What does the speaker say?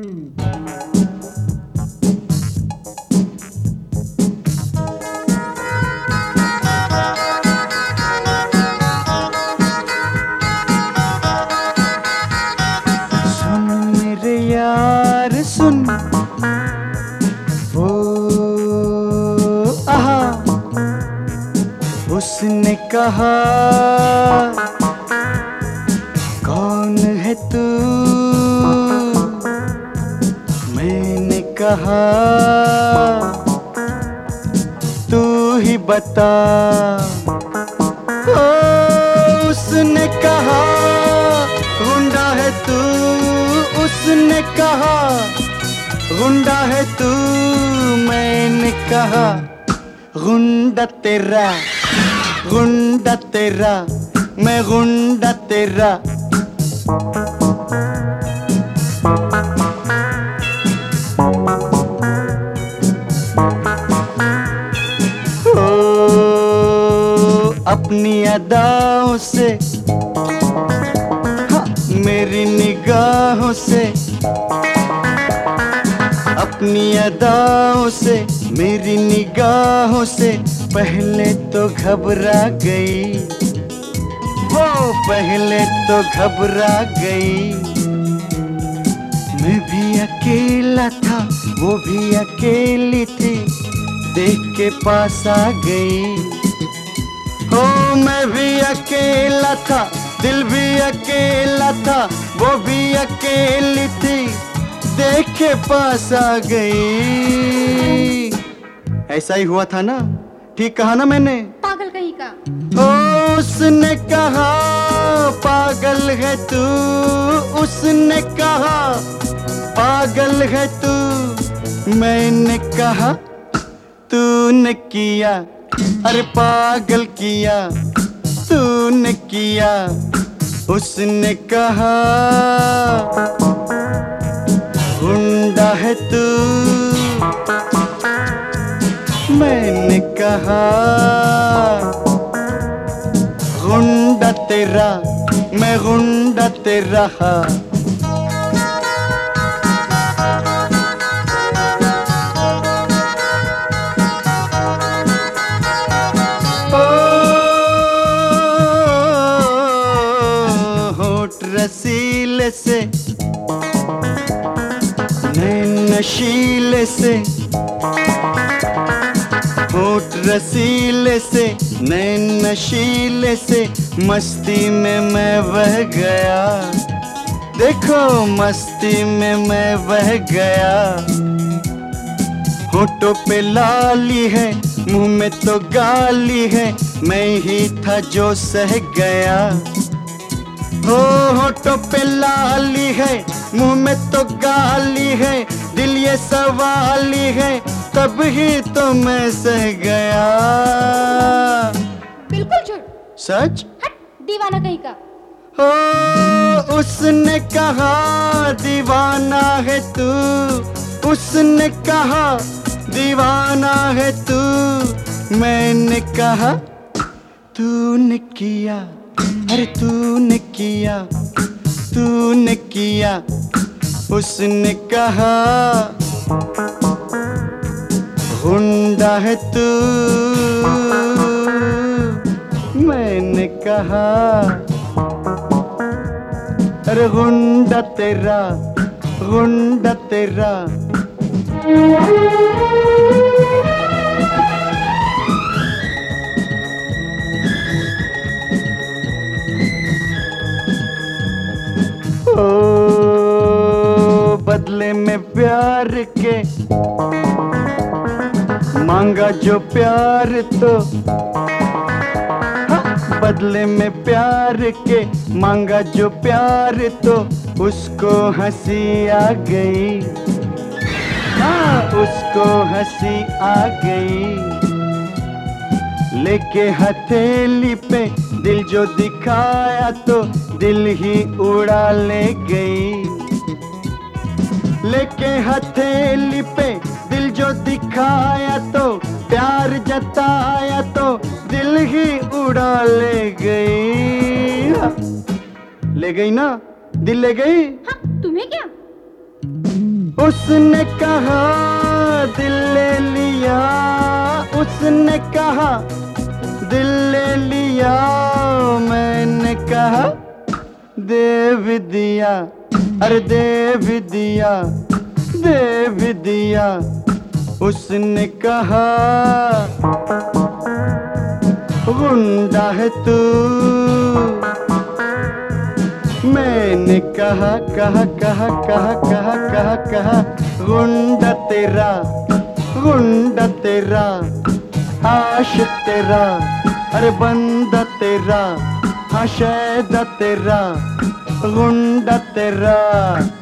यार सुन, ओ आहा, उसने कहा कौन है तू, मैंने कहा तू ही बता। ओ उसने कहा गुंडा है तू, उसने कहा गुंडा है तू, मैंने कहा गुंडा तेरा, गुंडा तेरा, मैं गुंडा तेरा। ओ अपनी अदाओं से, मेरी निगाहों से, अपनी अदाओं से, मेरी निगाहों से पहले तो घबरा गई, वो पहले तो घबरा गई। मैं भी अकेला था, वो भी अकेली थी, देख के पास आ गई। हो मैं भी अकेला था, दिल भी अकेला था, वो भी अकेली थी, देख के पास आ गई। ऐसा ही हुआ था ना? ठीक कहा ना मैंने? पागल कहीं का। ओ उसने कहा पागल है तू, उसने कहा पागल है तू, मैंने कहा तूने किया, अरे पागल किया तूने किया। उसने कहा गुंडा है तू, मैंने कहा गुंडा तेरा, मैं गुंडा तेरा। रसीले से, नैन नशीले से, होठ रसीले से, नैन नशीले से, मस्ती में मैं बह गया, देखो मस्ती में मैं बह गया। होठों पे लाली है, मुंह में तो गाली है, मैं ही था जो सह गया। हो होठों पे लाली है, मुंह में तो गाली है, दिल ये सवाली है, तब ही तो मैं सह गया। बिल्कुल झूठ। सच? हट दीवाना कहीं का। हो उसने कहा दीवाना है तू, उसने कहा दीवाना है तू, मैंने कहा तूने किया, अरे तूने किया, तूने किया। उसने कहा गुंडा है तू, मैंने कहा अरे गुंडा तेरा, गुंडा तेरा। ओ बदले में प्यार के मांगा जो प्यार तो, बदले में प्यार के मांगा जो प्यार तो, उसको हंसी आ गई, हाँ उसको हंसी आ गई। लेके हथेली पे दिल जो दिखाया तो, दिल ही उड़ा ले गई। लेके हथेली पे दिल जो दिखाया तो, प्यार जताया तो, दिल ही उड़ा ले गई। ले गई ना, दिल ले गई। हाँ, तुम्हें क्या? उसने कहा दिल ले लिया, उसने कहा दिल ले लिया, मैंने कहा दे भी दिया, अरे दे भी दिया, दे भी दिया। उसने कहा गुंडा है तू, मैंने कहा कहा कहा कहा कहा कहा कहा गुंडा तेरा, गुंडा तेरा, आशिक तेरा, अरे बंदा तेरा, आशैदा तेरा, गुंडा तेरा।